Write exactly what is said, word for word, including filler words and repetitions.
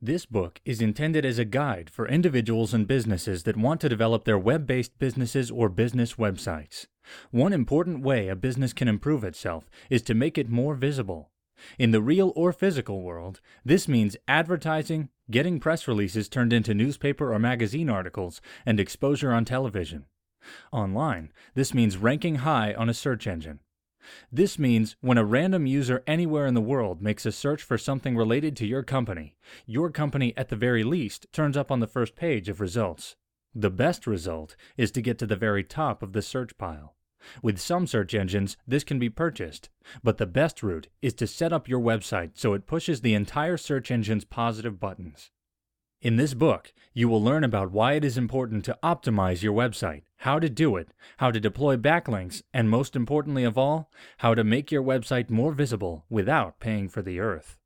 This book is intended as a guide for individuals and businesses that want to develop their web-based businesses or business websites. One important way a business can improve itself is to make it more visible. In the real or physical world, this means advertising, getting press releases turned into newspaper or magazine articles, and exposure on television. Online, this means ranking high on a search engine. This means when a random user anywhere in the world makes a search for something related to your company, your company at the very least turns up on the first page of results. The best result is to get to the very top of the search pile. With some search engines, this can be purchased, but the best route is to set up your website so it pushes the entire search engine's positive buttons. In this book, you will learn about why it is important to optimize your website, how to do it, how to deploy backlinks, and most importantly of all, how to make your website more visible without paying for the earth.